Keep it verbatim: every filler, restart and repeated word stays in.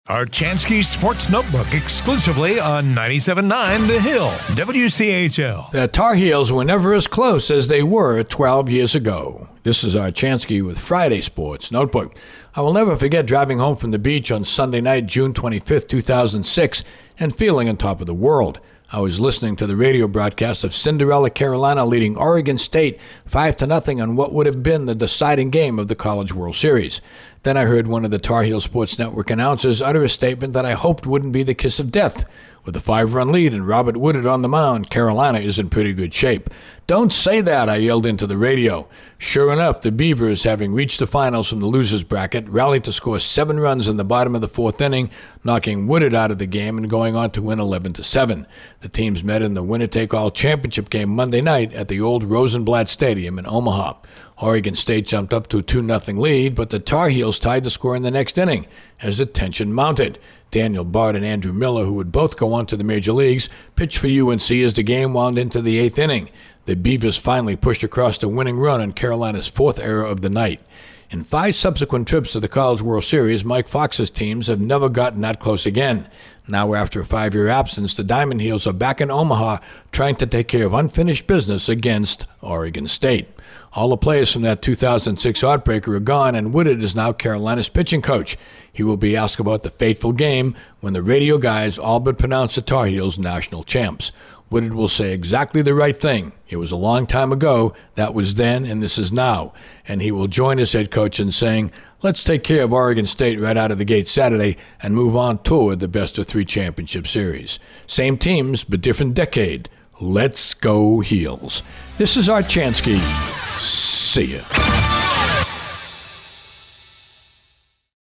Archansky Sports Notebook exclusively on ninety-seven point nine The Hill, W C H L. The Tar Heels were never as close as they were twelve years ago. This is Archansky with Friday Sports Notebook. I will never forget driving home from the beach on Sunday night, June twenty-fifth, two thousand six, and feeling on top of the world. I was listening to the radio broadcast of Cinderella, Carolina leading Oregon State five to nothing on what would have been the deciding game of the College World Series. Then I heard one of the Tar Heel Sports Network announcers utter a statement that I hoped wouldn't be the kiss of death. With a five-run lead and Robert Woodard on the mound, Carolina is in pretty good shape. "Don't say that," I yelled into the radio. Sure enough, the Beavers, having reached the finals from the losers bracket, rallied to score seven runs in the bottom of the fourth inning, knocking Woodard out of the game and going on to win eleven to seven. The teams met in the winner-take-all championship game Monday night at the old Rosenblatt Stadium in Omaha. Oregon State jumped up to a two nothing lead, but the Tar Heels tied the score in the next inning as the tension mounted. Daniel Bard and Andrew Miller, who would both go on to the major leagues, pitched for U N C as the game wound into the eighth inning. The Beavers finally pushed across the winning run on Carolina's fourth error of the night. In five subsequent trips to the College World Series, Mike Fox's teams have never gotten that close again. Now, after a five-year absence, the Diamond Heels are back in Omaha trying to take care of unfinished business against Oregon State. All the players from that two thousand six Heartbreaker are gone, and Woodard is now Carolina's pitching coach. He will be asked about the fateful game when the radio guys all but pronounce the Tar Heels national champs. Woodard will say exactly the right thing. It was a long time ago, that was then, and this is now. And he will join his head coach in saying, let's take care of Oregon State right out of the gate Saturday and move on toward the best of three championship series. Same teams, but different decade. Let's go Heels. This is Archansky. See ya.